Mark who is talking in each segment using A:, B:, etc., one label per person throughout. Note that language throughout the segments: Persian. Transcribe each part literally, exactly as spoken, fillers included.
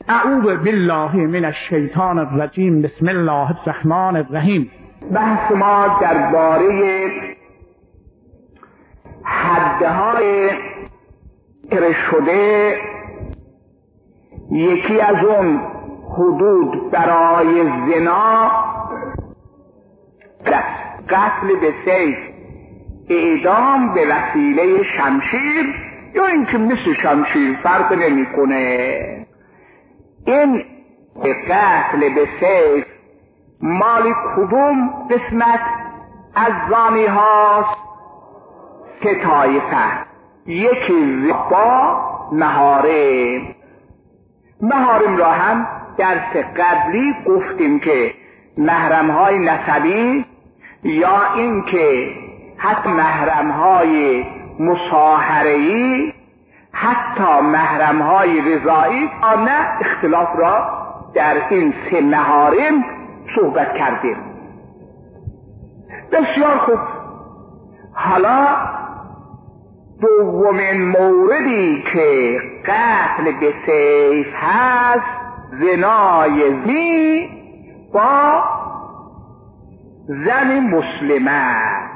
A: اعوذ بالله من الشیطان الرجیم. بسم الله الرحمن الرحیم.
B: بحث ما درباره حدهای ذکر شده، یکی از اون حدود برای زنا قتل به سیف، اعدام به وسیله شمشیر یا اینکه مثل شمشیر فرق نمیکنه. این قتل به سیف مال کدوم قسمت از زانی هاست؟ سه طایفه. یکی با محارم. محارم را هم درس قبلی گفتیم که محرم های نسبی یا اینکه حتی محرم های مصاهره‌ای، حتی محرم های رضایی، آنه اختلاف را در این سه محارم صحبت کردیم. بسیار خوب. حالا دومین موردی که قتل به سیف هست، زنای زنی با زن مسلمه.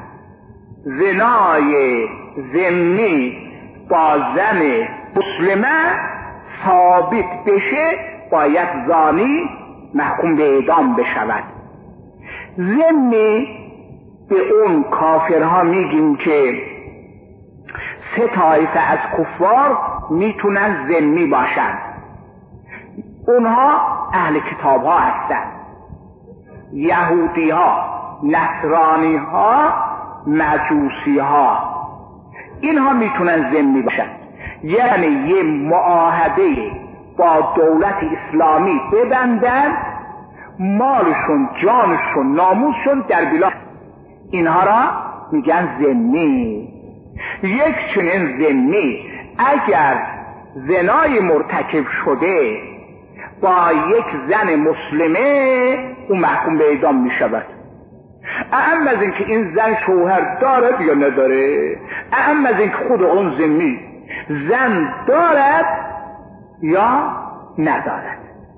B: زنای زنی با زن مسلمه ثابت بشه، باید زانی محکوم به اعدام بشود. زنی به اون کافرها میگیم که سه طایفه از کفار میتونن ذمی باشن. اونها اهل کتاب ها هستن، یهودی ها، نصرانی ها، مجوسی ها. اینها میتونن ذمی باشن، یعنی یه معاهده با دولت اسلامی ببندن، مالشون، جانشون، ناموسشون در بلا. اینها را میگن ذمی. یک چنین ذمی اگر زنای مرتکب شده با یک زن مسلمه، او محکوم به اعدام می شود. اهم از اینکه این زن شوهر دارد یا نداره، اهم از اینکه خود اون ذمی زن دارد یا ندارد.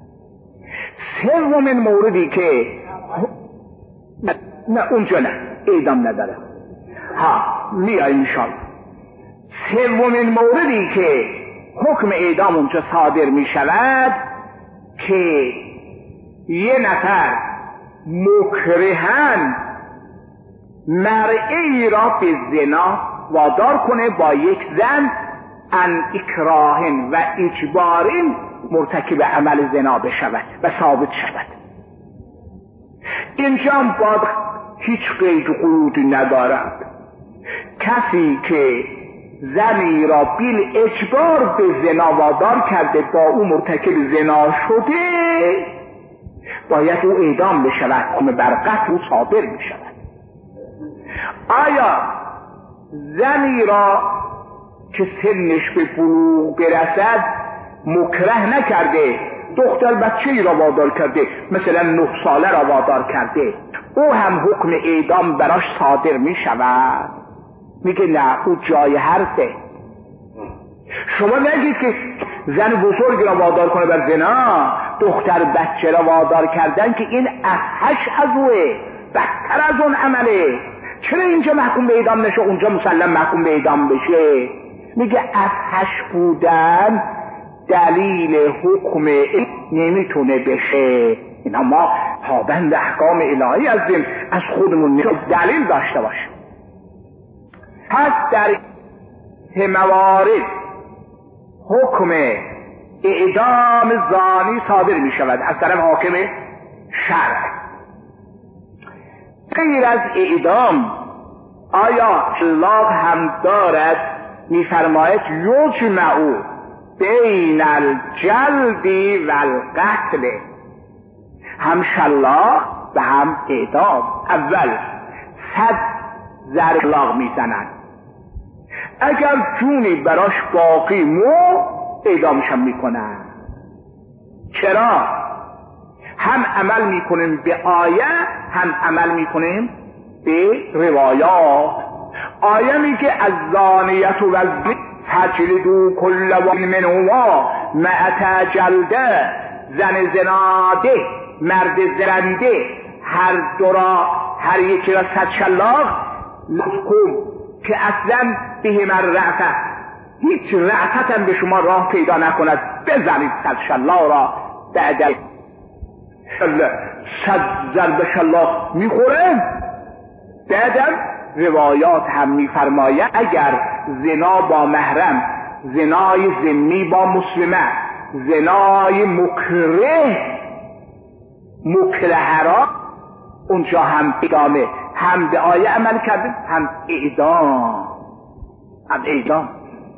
B: سومین موردی که نه اونجا نه، اعدام ندارد. ها میاییم انشاءالله. سومین موردی که حکم اعدام اونجا صادر می شود که یه نفر مکرهن مرئی را به زنا وادار کنه با یک زن، ان اکراهن و اجبارین مرتکب عمل زنا بشود و ثابت شود. اینجا باید هیچ قید و قیودی ندارد. کسی که زنی را بیل اجبار به زنا وادار کرده، با او مرتکب زنا شده، باید او اعدام بشود، حکم بر قتل او صادر می شود. آیا زنی را که سنش به بلوغ برسد مکره نکرده، دختر بچه ای را وادار کرده، مثلا نه ساله را وادار کرده، او هم حکم اعدام براش صادر می شود؟ میگه نه، او جای حرفه. شما نگید که زن بزرگ را وادار کنه بر زنا، دختر بچه را وادار کردن که این افحش از اوه، بدتر از اون عمله. چرا اینجا محکوم به اعدام نشه، اونجا مسلم محکوم به اعدام بشه؟ میگه افحش بودن دلیل حکم نمیتونه بشه. اینا ما پابند احکام الهی هستیم، از خودمون دلیل داشته باشیم. پس در سه موارد حکم اعدام زانی صادر می شود از طرف حاکم شرع. غیر از اعدام آیا الله هم دارد؟ می فرماید یجمع بین الجلد و القتل، هم شلاق و هم اعدام. اول صد ضرب می زنند، اگر جونی براش باقی مو اعدامشم میکنن. چرا؟ هم عمل میکنیم به آیه، هم عمل میکنیم به روایات. آیه میگه از زانیت و فجلدوا کل واحد منهما مئة جلده زن زناده مرد زرنده هر دو را هر یکی را صد شلاق لکم که اصلا بهم الرأفت هیچ رأفت هم به شما راه پیدا نکند، بزنید صد شلاق را بعد صد ضرب شلاق میخوره. بعدم روایات هم میفرماید اگر زنا با محرم، زنای ذمی با مسلمه، زنای مکره مکره را اونجا هم اعدامه، هم به آیه عمل کرده هم اعدام هم اعدام.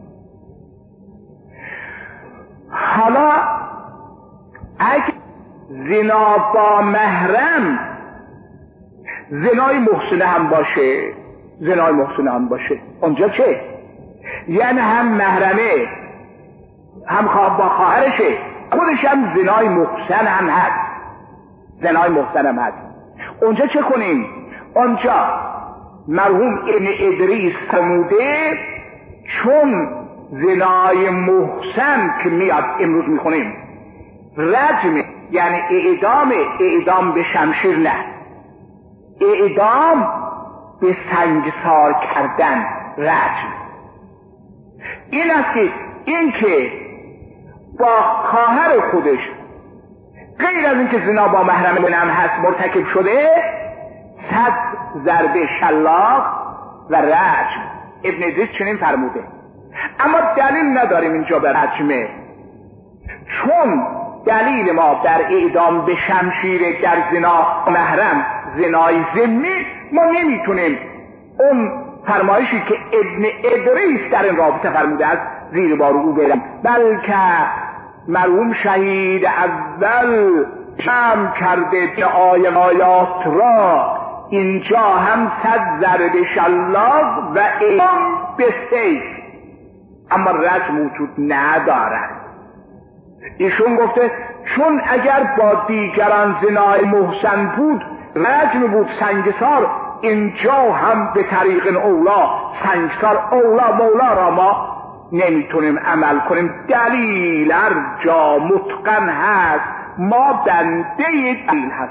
B: حالا اگه زنا با محرم زنای محسنه هم باشه، زنای محسنه هم باشه، اونجا چه؟ یعنی هم محرمه هم خواه با خواهرشه، خودش هم زنای محسن هم هست، زنای محسن هم هست. اونجا چه کنیم؟ اونجا مرحوم ابن ادریس فرموده چون زنای محسن که میاد امروز میخونیم رجم، یعنی اعدام، اعدام به شمشیر نه، اعدام به سنگسار کردن، رجم. این است که این که با خواهر خودش غیر از اینکه زنا با محرم منم هست مرتکب شده، صد ضربه شلاق و رجم. ابن ادریس چنین فرموده. اما دلیل نداریم اینجا به رجمه، چون دلیل ما در اعدام به شمشیر در زنا محرم، زنای ذمی، ما نمیتونیم اون فرمایشی که ابن ادریس در این رابطه فرموده است زیر بار او بریم، بلکه مرحوم شهید اول جمع کرده به آیات را اینجا هم صد ضرب شلاق و اعدام به سیف، اما رجم وجود ندارد. ایشون گفته چون اگر با دیگران زنای محسن بود رجم بود، سنگسار، اینجا هم به طریق اولا سنگسار اولا مولا را ما نمیتونیم عمل کنیم. دلیل هر جا متقن هست، ما بنده دلیل هست.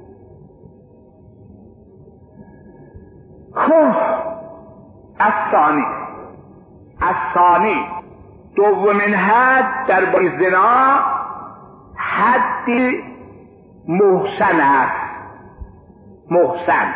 B: خب الثانی الثانی دومین حد در باب زنا حد محسن است. محسن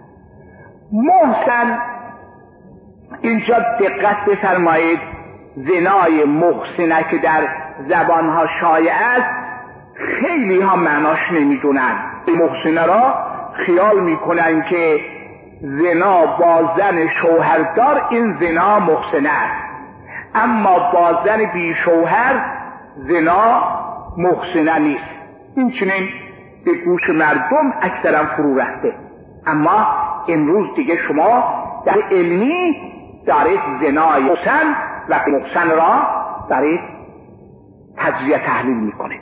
B: محسن اینجا دقت بفرمایید، زنای محسنه که در زبانها شایع است خیلی ها معناش نمیدونن. محسنه را خیال میکنن که زنا با زن شوهردار این زنا محسنه است، اما با زن بی شوهر زنا محسنه نیست. این چنین به گوش مردم اکثرا فرو رفته. اما امروز دیگه شما در علمی دارید زنای محسن و محسن را دارید تجزیه تحلیل میکنید.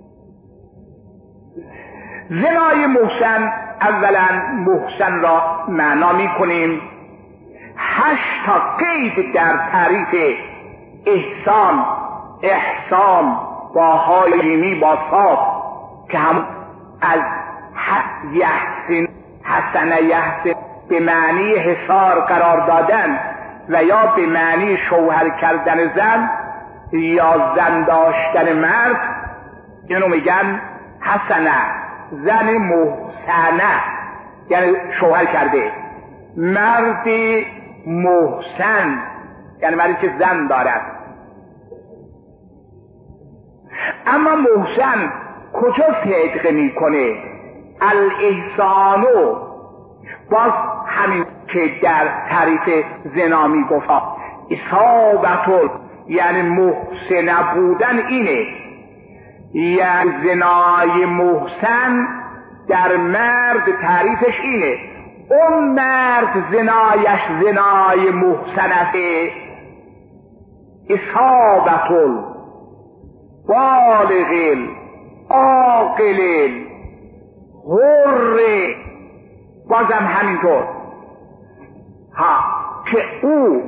B: زنای محسن، اولا محسن را معنا میکنیم هشت تا قید در تعریف احسان، احسان با حایمی با صاد که هم از یحسن، حسن یحسن به معنی حصار قرار دادن و یا به معنی شوهر کردن زن یا زن داشتن مرد، اینو میگن حسنه، زن محسنه یعنی شوهر کرده، مرد محسن یعنی مردی که زن دارد. اما محسن کجا صدق میکنه؟ الاحسانو، باز همین که در تعریف زنا میگفت اصابت، یعنی محسن بودن اینه، یعنی زنای محسن در مرد تعریفش اینه، اون مرد زنایش زنای محسن است. اصابت بالغ عاقل حر، بازم همینطور ها که او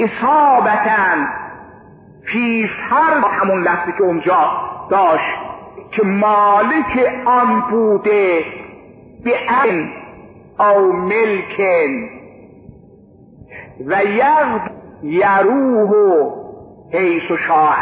B: اصابتن فی فرد، همون لفظی که اونجا داشت که مالک آن بوده به ان او ملکن و یغد یروه حیث شاء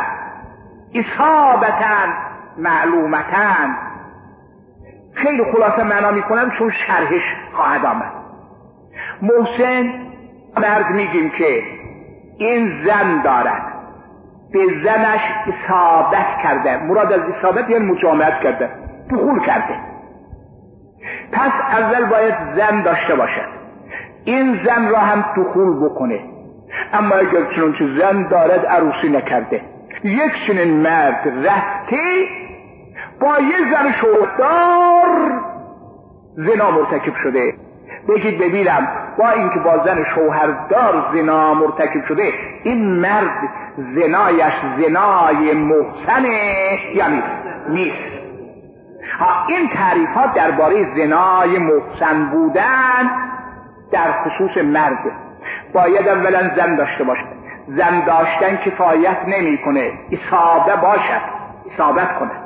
B: اصابتن معلومتن. خیلی خلاصه معنا میکنم چون شرحش خواهد آمد. محسن مرد میگیم که این زن دارد، به زنش اصابت کرده، مراد از اصابت یعنی مجامعت کرده، دخول کرده. پس اول باید زن داشته باشد، این زن را هم دخول بکنه. اما اگر چنانچه زن دارد عروسی نکرده، یک چنین مرد رفته با یه زن شوهردار زنا مرتکب شده، بگید ببینم با اینکه با زن شوهردار زنا مرتکب شده، این مرد زنایش زنای محسنه یا نیست؟ نیست. ها، این تعریفات درباره زنای محسن بودن در خصوص مرد. باید اولا زن داشته باشد. زن داشتن کفایت نمی کنه، اصابه باشد، اصابت کنه،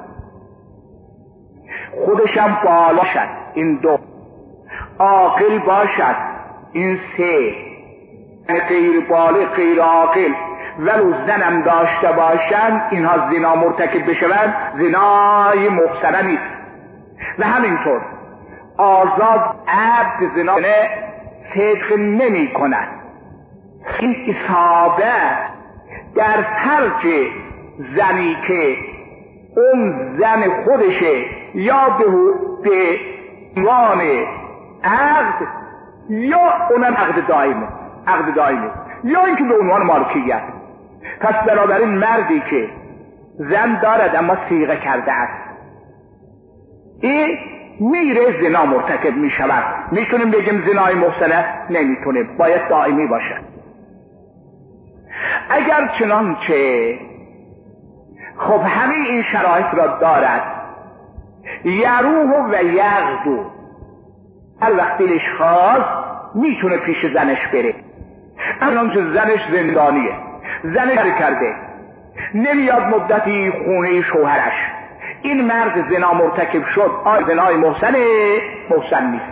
B: خودشم بالا شد، این دو، عاقل باشد، این سه، غیر بالغ غیر عاقل ولو زنم داشته باشند اینها زنا مرتکب بشوند، زنای محسنه نیست. و همینطور آزاد عبد زنا صدق نمی کند. این اصابه در فرج زنی که اون زن خودشه یا به به عنوان عقد یا اونم عقد دائمه، عقد دائمه یا اینکه به عنوان مالکیت. پس بنابراین مردی که زن دارد اما صیغه کرده است، این میره زنا مرتکب میشود. میتونیم بگیم زنای محسنه؟ نمیتونیم، باید دائمی باشد. اگر چنانچه خب همه این شرایط را دارد، یروه و یغدو، هر وقت دلش خواست میتونه پیش زنش بره. چنانچه زنش زندانیه، زنش کرده، نمیاد مدتی خونه شوهرش، این مرد زنا مرتکب شد، آیا زنای محسنه؟ محسن نیست.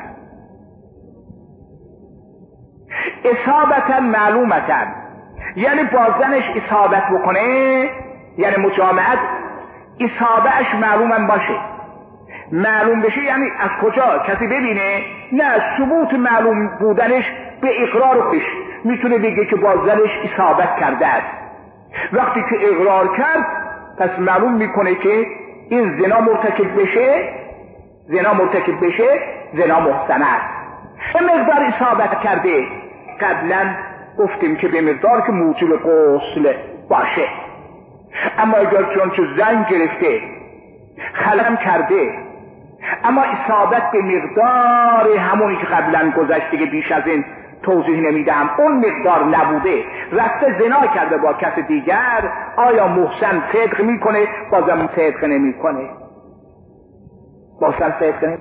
B: اصابتا معلومتا، یعنی با زنش اصابت بکنه، یعنی مجامعت، اصابهش معلوم باشه. معلوم بشه یعنی از کجا؟ کسی ببینه؟ نه، ثبوت معلوم بودنش به اقرار خودش میتونه بگه که با زنش اصابت کرده است. وقتی که اقرار کرد پس معلوم میکنه که این زنا مرتکب بشه، زنا مرتکب بشه زنا محسنه است. به مقدار اصابت کرده، قبلا گفتیم که به مقدار که موجب غسل باشه. اما اگر چونچه زن گرفته، خلم کرده، اما اصابت به مقدار همونی که قبلا گذشته که بیش از این توضیح نمیدم، اون مقدار نبوده، رفته زنا کرده با کس دیگر، آیا محسن صدق میکنه؟ بازم صدق نمیکنه، بازم صدق نمیکنه.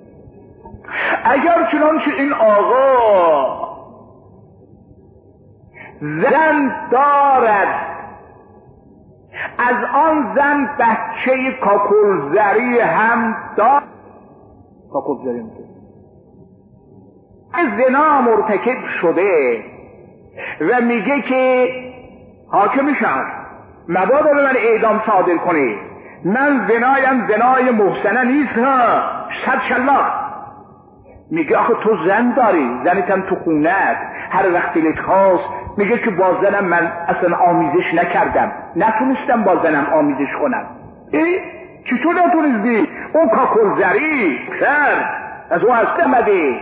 B: اگر چنانچه این آقا زن دارد، از آن زن بچه کاکلزری هم دارد، کاکلزری هم زنا مرتکب شده و میگه که حاکم شهر مبادا به من اعدام صادر کنه، من زنایم زنای محسنه نیست ها، صد شلاق. میگه آخه تو زن داری، زنتم تو خونت، هر وقت دلت خواست، میگه که با زنم من اصلا آمیزش نکردم، نتونستم با زنم آمیزش کنم. ای چطور نتونستی؟ اون کاکلزری پسر از اون هست امده.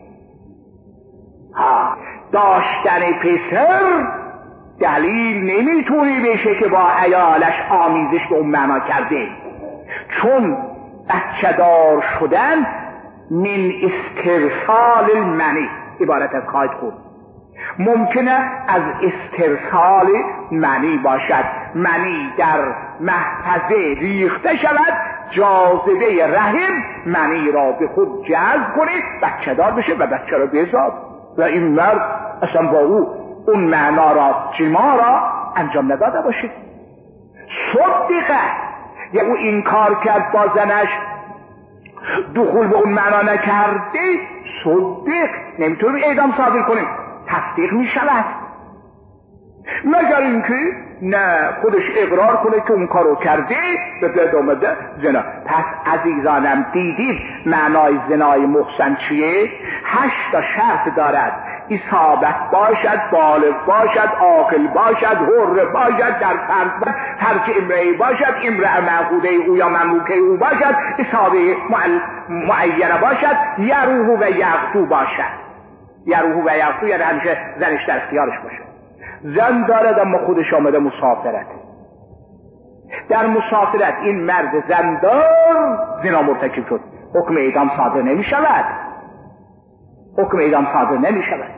B: ها، داشتن پسر دلیل نمیتونی بشه که با عیالش آمیزش به اون معنا کرده، چون بچه دار شدن من استرسال المنی، عبارت از خواهد خود، ممکنه از استرسال منی باشد، منی در محفظه ریخته شود، جاذبه رحم منی را به خود جذب کنه، بچه دار بشه و بچه را بزاد و این مرد اصلا با او اون معنا را، جما را انجام نداده باشه. صدقه، یا او این کار کرد با زنش دخول به اون معنا نکرده، صدق نمیتونیم اعدام صادر کنیم، تصدیق میشود. مگر اینکه نه خودش اقرار کنه که اون کارو کرده به دست آمده زنا. پس عزیزانم دیدید معنای زنای محسن چیه؟ هشت تا شرط دارد: اصابت باشد، بالغ باشد، عاقل باشد، حر باشد، در فرض هرچه امرئ باشد، امرأ معقوده او یا مملوکه او باشد، اصابه معینه باشد، یروه و یغدو باشد. یروه و یغدو یعنی همیشه زنش در اختیارش باشه. زن دارد اما خودش آمده مسافرت. در مسافرت این مرد زندار زنا مرتکب شد، حکم اعدام صادر نمی شود. حکم اعدام صادر نمی شود.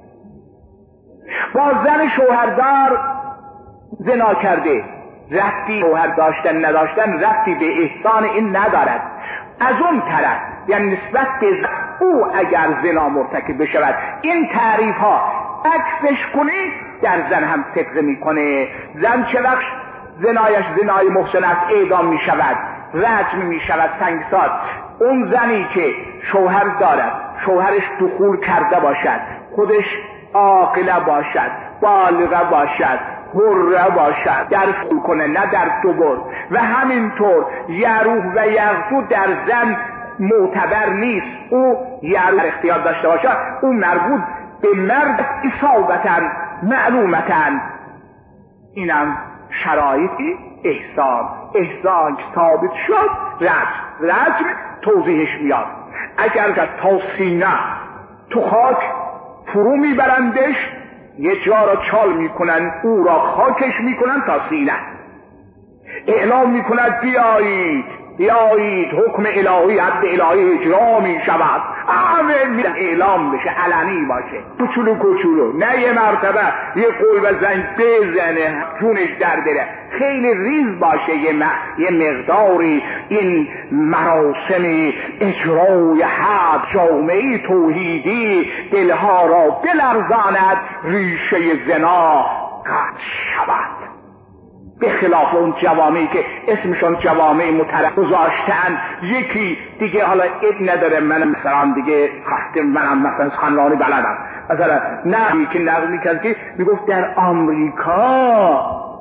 B: با زن شوهردار زنا کرده، ربطی شوهر داشتن نداشتن ربطی به احسان این ندارد. از اون طرف یعنی نسبت به او اگر زنا مرتکب بشود، این تعریف ها عکسش کنی در زن هم صدقه میکنه. زن چه وقت زنایش زنای محسن است اعدام می شود، رجم می شود، سنگسار. اون زنی که شوهر دارد، شوهرش دخول کرده باشد، خودش عاقله باشد، بالغه باشد، حره باشد، در فول کنه نه در دبر، و همینطور یروح و یغدو در زن معتبر نیست، او یروح اختیار داشته باشد، او مربوط به مرد اصابتن معلومتن. اینم شرایطی احسان. احسان که ثابت شد رجم. رجم توضیحش میاد. اگر که تا سینه تو خاک فرو میبرندش، یه جا را چال میکنن، او را خاکش میکنن تا سینه، اعلام میکنن بیایید بیایید حکم الهی حد الهی اجرا میشود. همه میرن اعلام بشه، علنی باشه، کوچولو کوچولو، نه یه مرتبه یه قول بزن بزنه جونش در بره، خیلی ریز باشه. یه, م... یه مقداری این مراسم اجرای حد جامعه توحیدی دلها را بلرزاند، ریشه زنا قطع شود. به خلاف اون جوامعی که اسمشون جوامع مترقب گذاشتن، یکی دیگه حالا اید نداره، من مثلا دیگه خواستم منم مثلا خانوانی بلدم، مثلا نه یکی نقل میکرد که میگفت در آمریکا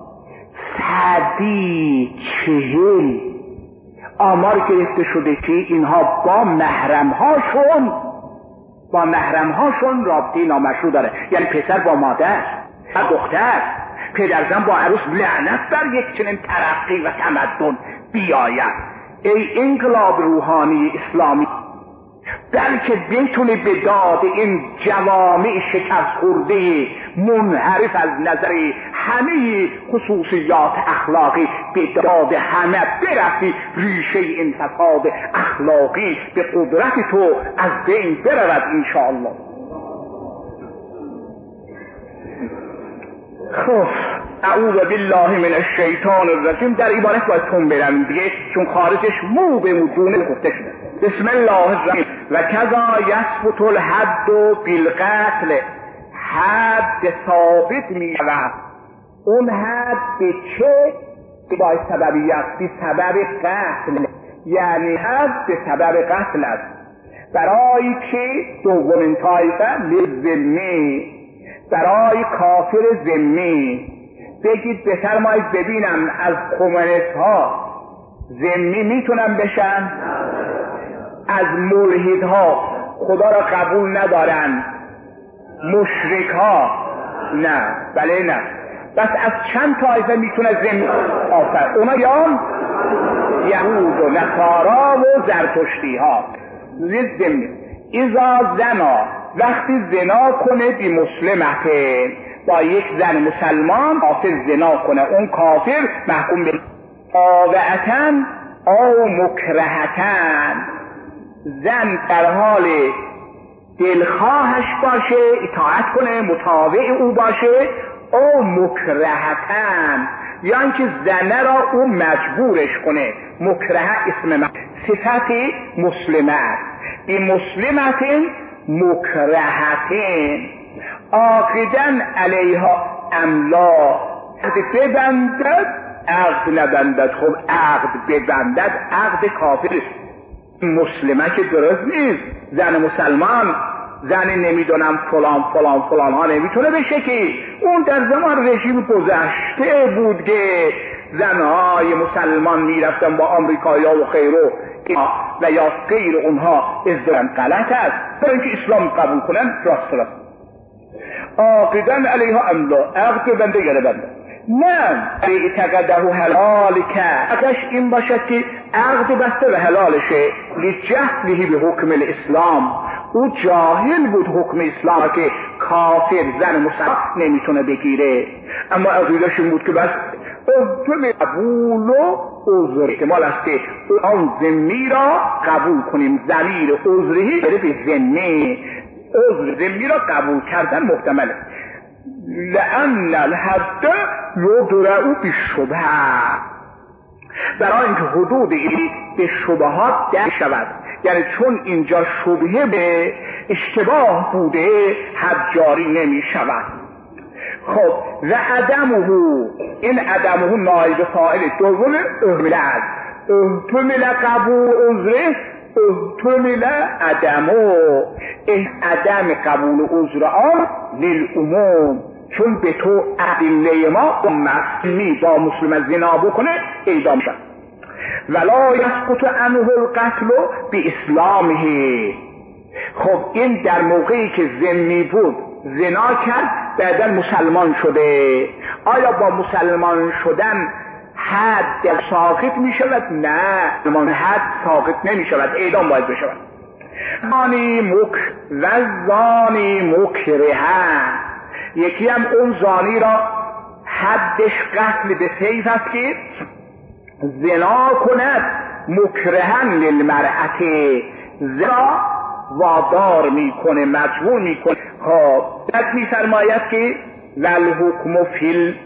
B: صدی چهل آمار گرفته شده که اینها با محرمهاشون با محرمهاشون رابطه نامشروع داره، یعنی پسر با مادر و دختر، پدرزن با عروس. لعنت بر یک چنین ترقی و تمدن بیاید. ای انقلاب روحانی اسلامی، بلکه بتونی به داد این جوامع شکست خورده منحرف از نظر همه خصوصیات اخلاقی به داد همه برسی، ریشه این فساد اخلاقی به قدرت تو از بین برود انشاءالله. خب اعوذ بالله من الشیطان الرجیم. در عبارت باید تون برم دیگه، چون خارجش مو به مو دونه گفته شده. بسم الله الرحمن و کذا یثبت الحد بالقتل. حد ثابت می شود. اون حد به چه؟ با سببیت، به سبب قتل، یعنی حد به سبب قتل است. برای که دومین طایفه لذمی، برای کافر ذمی. بگید بفرمایید ببینم از کمونیست ها ذمی میتونن بشن؟ از ملحد ها خدا را قبول ندارن، مشرک ها نه، بله نه. بس از چند طایفه میتونه ذمی آفر؟ اونا یا یهود و نصارا و زرتشتی ها. ذمی اذا زنا، وقتی زنا کنه بی مسلمته، با یک زن مسلمان کافر زنا کنه، اون کافر محکوم به آوعتن او مکرهتن. زن در حال دلخواهش باشه، اطاعت کنه، مطاوع او باشه، او مکرهتن، یا اینکه زنه را او مجبورش کنه. مکره اسم من صفت مسلمه است. بی مسلمتن مکرهتن عاقدن علیها املا، ببندد عقد نبندد. خب عقد ببندد عقد کافر مسلمه که درست نیست. زن مسلمان، زن نمیدونم فلان فلان فلان ها نمیتونه بشه که اون در زمان رژیم گذشته بود که زنهای مسلمان میرفتن با آمریکایی ها و خیرو و یا غیر اونها ازدواج غلط است. برای اینکه اسلام قبول کنن راست راست عاقدن علیها املا عقد بنده گره بنده. نه اعتقده حلال که اگرش این باشد که عقد بسته به حلالشه لجهله به حکم الاسلام، او جاهل بود حکم اسلام که کافر زن مسلمان نمیتونه بگیره، اما عقیدش این بود که بس احتمال قبول و عذر احتمال است که آن ذمی را قبول کنیم. ضمیر عذری بره به ذمه، عذر ذمی را قبول کردن محتمله. لأن الحد یدرأ بالشبه، برای اینکه حدود این به شبهات در شود، یعنی چون اینجا شبهه به اشتباه بوده حد جاری نمی شود. خب و عدمه، این عدمه نایب فاعل دوم احتمل است. احتمل قبول عذره احتمل عدمه، عدم قبول عذر آن للعموم، چون به تو ادله ما مسلمی با مسلم زنا بکنه اعدام شد. ولا یسقط عنه القتل باسلامه. خب این در موقعی که ذمی بود زنا کرد بعدا مسلمان شده، آیا با مسلمان شدن حد ساقط می شود؟ نه، حد ساقط نمی شود، اعدام باید بشود. زانی مک و زانی مکره، یکی هم اون زانی را حدش قتل به سیف است که زنا کند مکرهن للمرأت، زنا وادار میکنه مجبور میکنه. خب بعد میفرماید که والحکم فی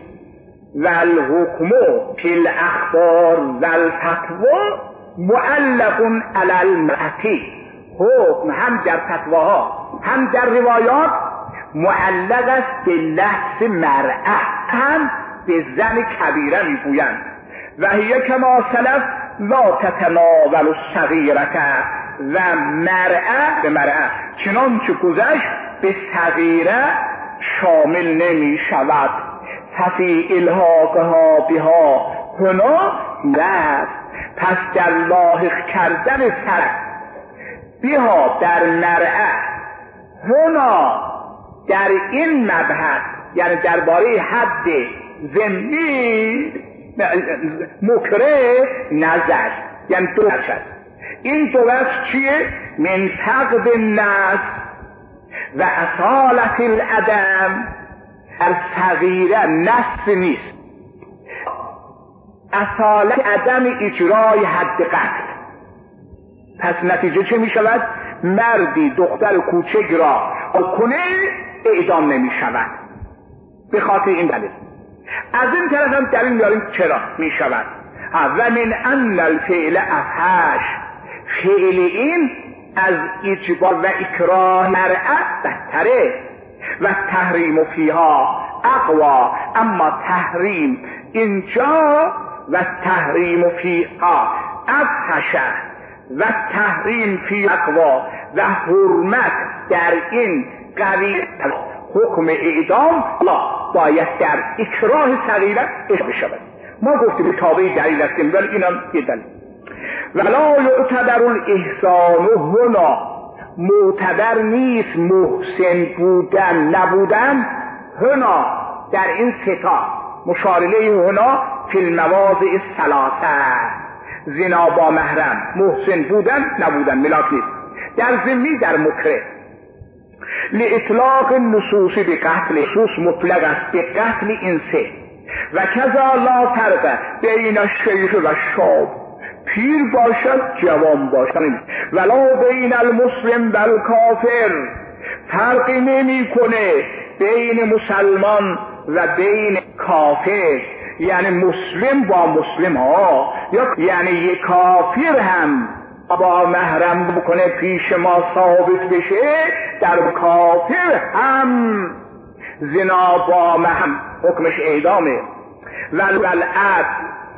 B: والحکم فی الاخبار والفتوا معلق علی المرأت، حکم هم در فتواها هم در روایات معلق است به لحظ مرأة، هم به زن کبیره میگویند و هی کما سلف لا تتناول الصغیرة، و مرأة به مرأة چنانچه گذشت به صغیره شامل نمی شود. ففی الحاقها بها هنا رفت، پس در لاحق کردن سر بها در مرأة هنا در این مبحث، یعنی درباره حد ذمی مکره نظر، یعنی دو وجه است. این دو وجه چیه؟ من فقد النص و اصالت العدم. الصغیره نص نیست، اصالت عدم اجرای حد قتل. پس نتیجه چه می شود؟ مردی دختر کوچک را کنه اعدام نمی شود به خاطر این دلیل. از این طرف هم دلیل میاریم چرا می شود. و من ان الفعل افحش، فعل این از اجبار و اکراه مرأة بهتره و تحریم فیها اقوا، اما تحریم اینجا و تحریم فیها افحشه و تحریم فی اقوا و حرمت در این قوی. حکم اعدام باید در اکراه صغیره اجرا شود. ما گفتیم تابع دلیل هستیم، ولی اینم یه دلیل. ولا یعتبر الاحسان هنا، معتبر نیست محسن بودن نبودن هنا در این ستا مشارله هنا فی المواضع الثلاثه، زنا با محرم محسن بودن نبودن ملاک نیست، در ذمی در مکره. لاطلاق النصوص به قتل، نصوص مطلق است به قتل این سه. و کذا لا فرق بین الشیخ و شاب، پیر باشد جوان باشد، ولا بین المسلم و الکافر، فرقی نمی کنه بین مسلمان و بین کافر، یعنی مسلم با مسلم ها، یا یعنی یک کافر هم با محرم بکنه پیش ما ثابت بشه، در کافر هم زنا با محرم حکمش اعدامه. ولعد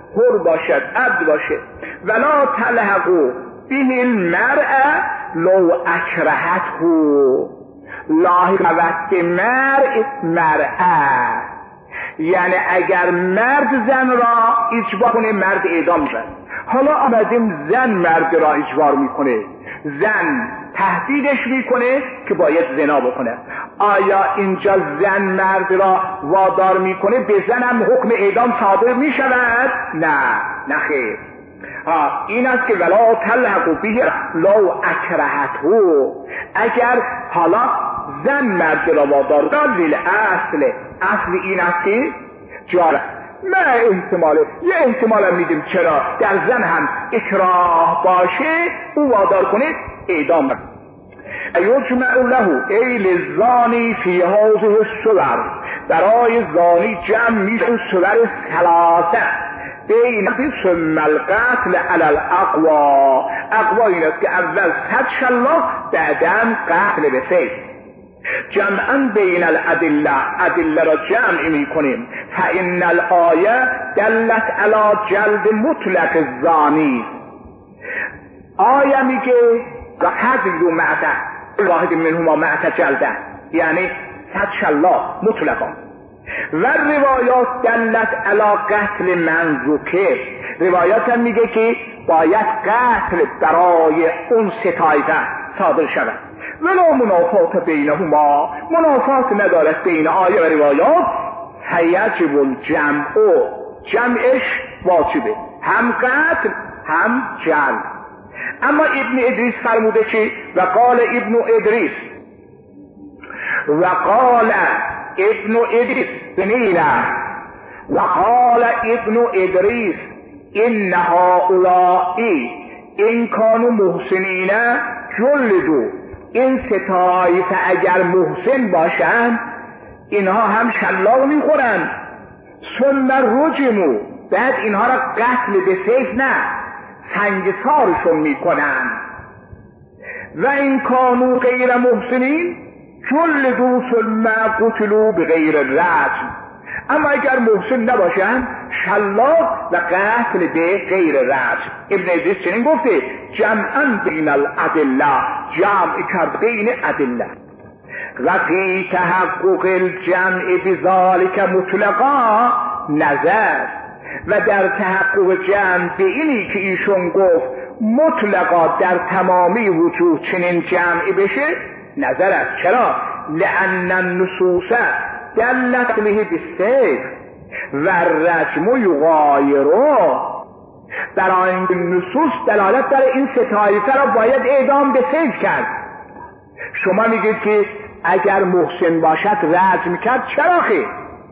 B: حر باشد، عبد باشه. ولا تلحقوا به المرء لو اکرهته، لاحق وقت مرء مرء، یعنی اگر مرد زن را اجبار کنه مرد اعدام میشه. حالا آمدیم زن مرد را اجبار میکنه، زن تهدیدش میکنه که باید زنا بکنه. آیا اینجا زن مرد را وادار میکنه به زن هم حکم اعدام صادر میشود؟ نه، نه خیر. این است که ولا تلحقوا به لو اکرهته، اگر حالا زن مرد را وادار دلیل اصل اصل این است که جاره نه احتماله، یه احتمال هم میدیم چرا در زن هم اکراه باشه او وادار کنه اعدام بکنه. یجمع له ای للزانی فی هذه الصور، برای زانی جمع میشه صور ثلاثه بین ثم القتل علی الاقوا. اقوا این است که اول صد شلاق بعدم قتل به سیف. جمعا بین الادله، ادله را جمع می کنیم. فان الآیه دلت علی جلد مطلق الزانی، آیه میگه و حذف معته واحد منهما معته جلده، یعنی صد شلاق مطلقا. و روایات دلت علی قتل من ذکر، روایات هم میگه که باید قتل برای اون ستایده صادر شود. ولا منافات بینهما، منافات ندارد بین آیه و روایات. فیجب الجمع، جمعش واجبه، هم قتل هم جلد. اما ابن ادریس فرموده که و قال ابن ادریس و قال ابن ادریس بنینا و قال ابن ادریس ان هؤلاء ان کانوا محسنین جلدوا، این ستایفه اگر محسن باشن اینها هم شلاق میخورن. ثم رجموا، بعد اینها را قتل به سیف نه سنگسارشون میکنن. و این کانوا غیر محسنین جلدوا ثم قتلوا بغیر رجم، اما اگر محسن نباشن شلاق و قتل به غیر رجم. ابن ادریس چنین گفته جمعا بین الادله، جمع کرد بین ادله. و فی تحقق الجمع بذالک مطلقا نظر، و در تحقق جمع به اینی که ایشون گفت مطلقا در تمامی وجود چنین جمعی بشه نظر است. چرا؟ لأن النصوص دلت به بالسیف و الرجم یغایره، برای این نصوص دلالت داره این ستایفه را باید اعدام به سیف کرد. شما میگید که اگر محسن باشد رجم کرد، چرا خیر؟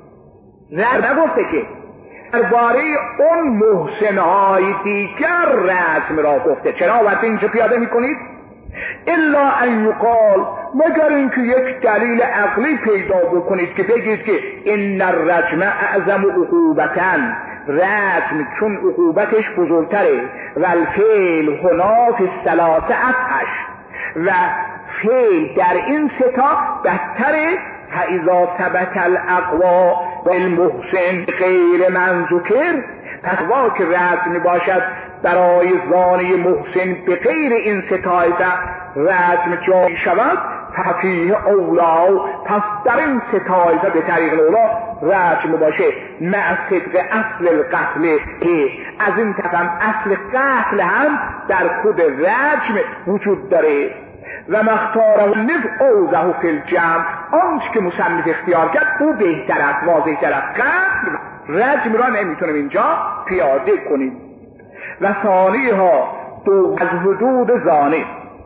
B: رجم نگفته که، درباره اون محسنهای دیگر رجم را گفته. چرا وقتی اینجا پیاده میکنید؟ الا ان یقال، مگر اینکه یک دلیل عقلی پیدا بکنید که بگید که ان الرجم اعظم عقوبتاً، رجم چون عقوبتش بزرگتره، و الفعل هنا فی الثلاثه افحش، و فعل در این ستا بدتره. فاذا ثبت الاقوا والمحسن غیر من ذکر، پس وا که رجم باشد برای زانی محسن به غیر این ستایفه رجم جاری شود، ففیه اولا، پس در این ستایفه به طریق اولا رجم باشه. مع صدق اصل القتل، که از این طرف اصل قتل هم در خود رجم وجود داره. و مختاره نف اوزه فی الجمع، آنچه که مصنف اختیار کرد او بهتر است، واضح تر است. قتل رجم را نمیتونیم اینجا پیاده کنیم. و ثانی ها دو از حدود زانی.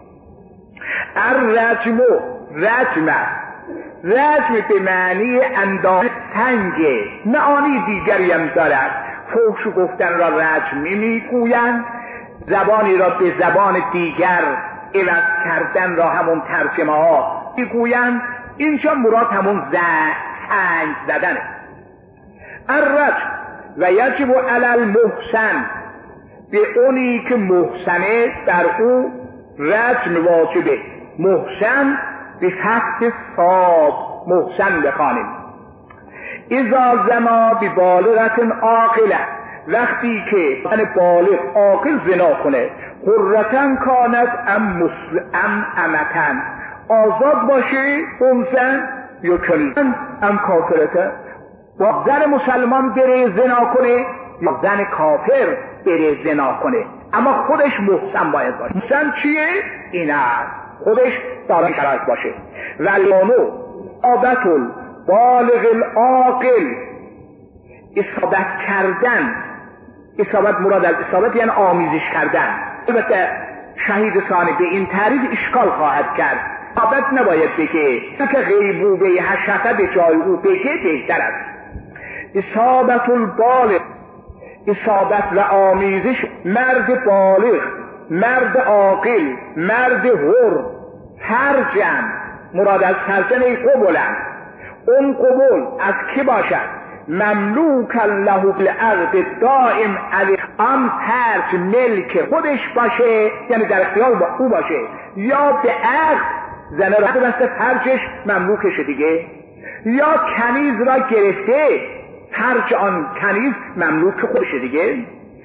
B: الرجم رجم است، رجم به معنی اندازه سنگه، معانی دیگری هم دارد. فحش گفتن را رجم میگویند، زبانی را به زبان دیگر عوض کردن را همون ترجمه ها میگویند. اینجا مراد همون سنگ زدنه. الرجم و یجب علی المحسن، به اونی که محسنه در او رجم واجبه. محسن به فتح صاد محسن بخوانیم. اذا زنا ببالغت عاقله، وقتی که زن بالغ عاقل زنا کنه، حرتن کانت ام مسلم ام امتن، آزاد باشه اون زن یا کنیزن ام کافرتن، با زن مسلمان بره زنا کنه یا زن کافر بره زنا کنه، اما خودش محسن باید باشه. محسن چیه؟ این است خودش دارای شرایط باشه. ولیانو آبت بالغ العاقل، اصابت کردن، اصابت مراد از اصابت یعنی آمیزش کردن. البته شهید ثانی به این تعریف اشکال خواهد کرد، اصابت نباید بگه که غیبوبه حشفه به جای او بگه بهتر است. اصابت البالغ، اصابت و آمیزش مرد بالغ، مرد عاقل، مرد حر، فرجن، مراد از فرجن ای قبولن، اون قبول از کی باشد؟ مملوک له بالعقد دائم علی، آن فرج ملک خودش باشه یعنی در اختیار با او باشه، یا به عقد زنه را بسته فرجش مملوکشه دیگه، یا کنیز را گرفته فرج آن کنیز مملوک خودشه دیگه.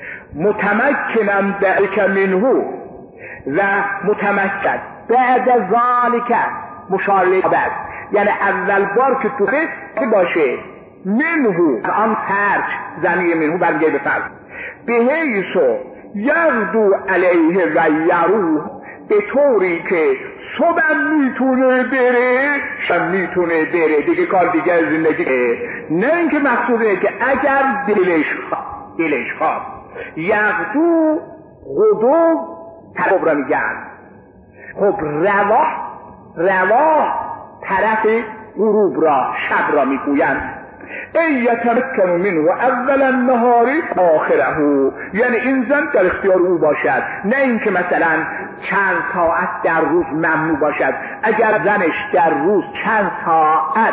B: متمکنم ذلک منه و متمکن بعد ذالک مشارله بس، یعنی اول بار که تو خیلی باشه منهو آن فرج، زنی منهو برمیگه به فرج، به حیثو یغدو علیه و یروح، به طوری که صبح میتونه بره شب میتونه بره دیگه، کار دیگه از زندگی نه اینکه مقصوده که اگر دلش خواه دلش خواه یغدو غدو طرف را میگن. خب رواح رواح طرف غروب را شب را میگویند. ای یتمکن منه اول النهار آخره، یعنی این زن در اختیار او باشد، نه اینکه مثلا چند ساعت در روز ممنوع باشد. اگر زنش در روز چند ساعت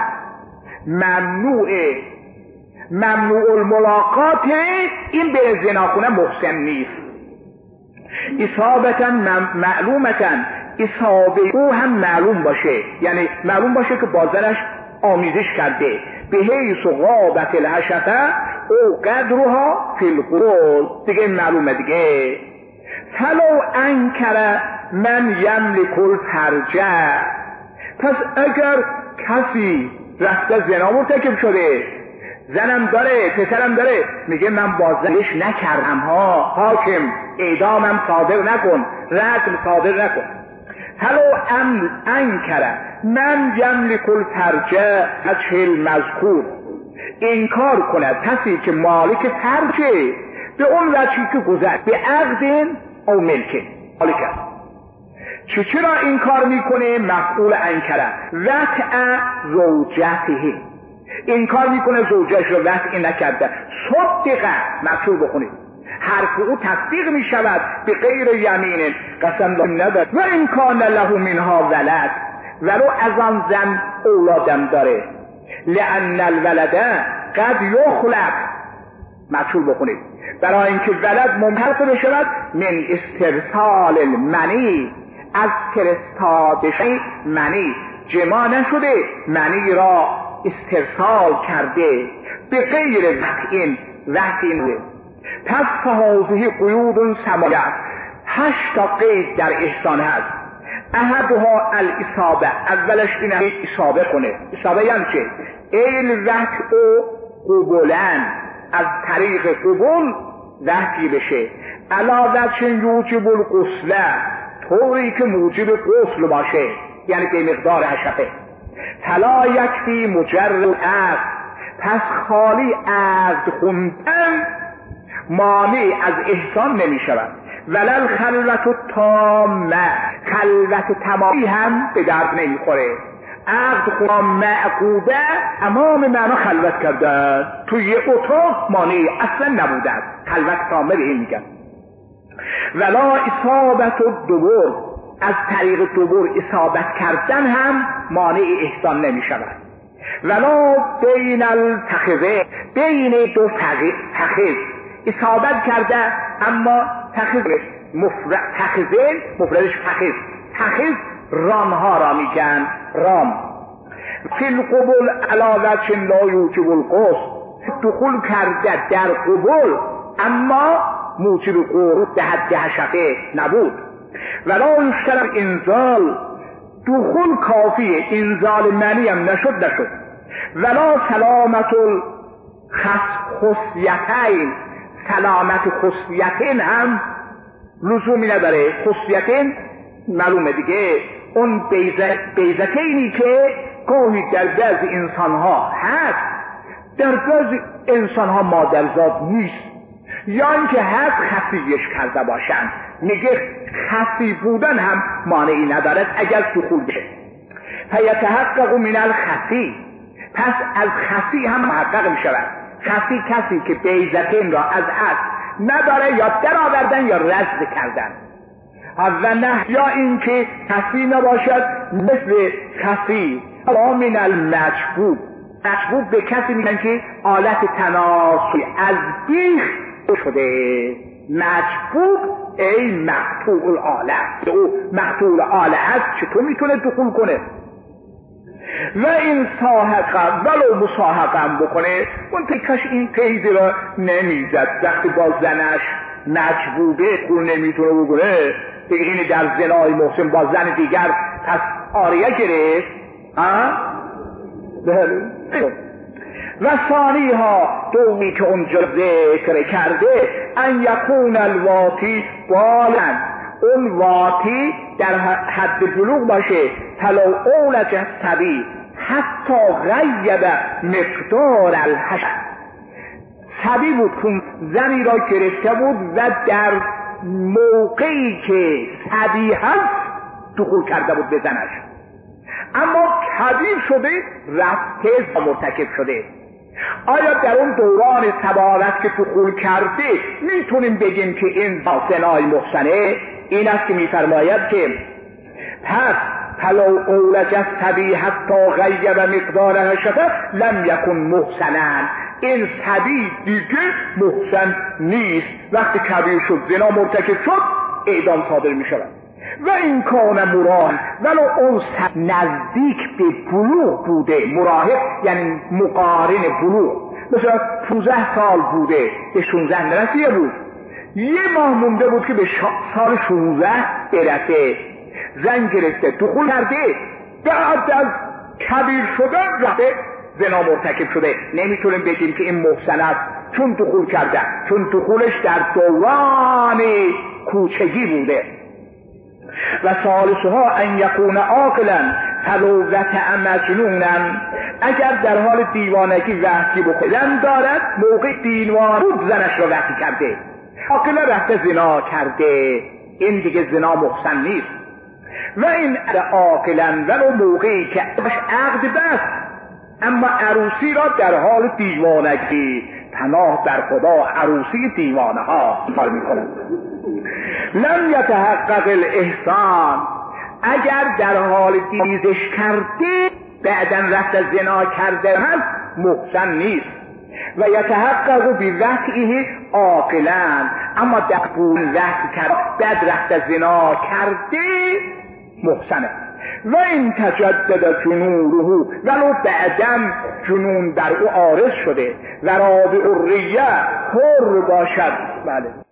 B: ممنوع ممنوع الملاقات، این به زنا کنه محسن نیست. اصابتا معلومتا، اصابه او هم معلوم باشه، یعنی معلوم باشه که با زنش آمیزش کرده. به حیث غابت الحشفه او قدرها فی القرول، دیگه معلومه دیگه. فلو انکر من یملک الفرجه، پس اگر کسی رفته زنا مرتکب شده، زنم داره پسرم داره، میگه من با زنش نکردم ها، حاکم اعدامم صادر نکن، رجم صادر نکن. فلو انکر من یملک الفرجه اجهل مذکور، انکار کند کسی که مالک فرجه به اون وجهی که گذشت، به عقد او ملک مالک است. چه چرا انکار میکنه؟ مفعول انکره وقع زوجته، انکار میکنه زوجش رو وقع نکرده. صدقه مفعول بخونید، حرف او تصدیق می شود به غیر یمین قسم نداد. و این کان له منها ولد، ولو از آن زن اولادم داره، لان الولد قد یخلق، مفعول بخونید، برای اینکه ولد ممکن بشود من استرسال المنی، از فرستادش منی، جماع نشده منی را استرسال کرده، به غیر وقعین وقعین. پس فهذه قیود سمایه، هشت تا قید در احسان هست. احدها الاصابه، اولش اینه اصابه کنه. اصابه یعنی چه؟ ایل وقع و قبولن، از طریق قبول وحی بشه. علاوه چن یوجب الغسله، طوری که موجب غسل باشه، یعنی به مقدار حشفه. فلا یکفی مجرد عقد، پس خالی عقد خوندن مانع از احسان نمی شود. ولل خلوت تامه، خلوت تمامی هم به درد نمی خوره. عقد خونام معقوده امام معنا خلوت کرده، توی اتاق مانع اصلا نبوده، خلوت تامه به این میگن. ولا اصابت الدبر، از طریق دبر اصابت کردن هم مانع احسان نمی شود. ولا بین الفخذه، بین دو فخذ اصابت کرده اما فخذ مفرد، فخذین مفردش فخذ، فخذ رامها را میگن رام. فی القبول علاوه چن لا یوجب الغسل، دخول کرده در قبول اما موجب قعود به حد حشقه نبود. ولا یشترط انزال، دخول کافیه، انزال معنی هم نشد نشد. ولا سلامت الخصیتین، سلامت خصیتین هم لزومی نداره. خصیتین معلومه دیگه، اون بیزتینی که گاهی در بعض انسان ها هست، در بعض انسان ها مادرزاد نیست، یا اینکه هست خصیش کرده باشند. میگه خصی بودن هم مانعی ندارد اگر دخول بشه. فیتحقق من الخصی، پس از خصی هم محقق میشود. خصی کسی که بیزتین را از اصل نداره، یا در آوردن یا رد کردن. و نه یا اینکه خصی نباشد، مثل خصی و من المجبوب. مجبوب به کسی میگن که آلت تناسلی از بیخ شده. مجبوب ای مقطوع الآلت، او مقطوع الآلت هست، چطور میتونه دخول کنه؟ و این ساحقه ولو مساحقه بکنه، اون تکش این قیدی را نمیزد. وقتی با زنش مجبوبه دخول نمیتونه بکنه، دیگه این در زنای محسن با زن دیگر پس آریه گرفت. و ثانی ها دومی که اونجا ذکر کرده، ان یکون الواتی بالن، اون واتی در حد بلوغ باشه، فلو اولج الصبی حتی غیب مقدار الحشر. صبی بود که زنی را گرفته بود و در موقعی که صبی هست دخول کرده بود به زنش، اما کبیر شده، رفته مرتکب شده. آیا در اون دوران صبالت که دخول کرده میتونیم بگیم که این زنای محسنه؟ این است که میفرماید که پس فلو اولج الصبی حتی غیب مقدار الحشر لم یکن محسنا، این صبی دیگه محسن نیست. وقتی کبیر شد، زنا مرتکب شد، اعدام صادر می شود. و این کان مراه ولو اون نزدیک به بلوغ بوده، مراهق یعنی مقارن بلوغ، مثلا پانزده سال بوده به شانزده نرسیده بود، یه ماه مونده بود که به سال شانزده برسه، زن گرفته دخول کرده، بعد از کبیر شدن رفته زنا مرتکب شده. نمیتونیم بگیم که این محسن است چون دخول کرده، چون دخولش در دوران کوچگی بوده. و ثالثها ان یکون عاقلا فلو وطع مجنونا، اگر در حال دیوانگی وحشی بکنن دارد، موقع دیوان بود زنش را وحشی کرده، عاقلا رفته زنا کرده، این دیگه زنا محسن نیست. و این عاقلا ولو موقعی که عقد بست، اما عروسی را در حال دیوانگی، پناه در خدا عروسی دیوانه ها کار میکنند. لم یتحقق الاحسان، اگر در حال دیزش کرده بعدن رفت زنا کرده هم محسن نیست. و یتحقق بوطئه عاقلا، اما در قول وقت کرد بعد رفت زنا کرده محسنه. و این تجدد جنونه ولو بعدم جنون در او عارض شده، و رابع الریه حر باشد، بله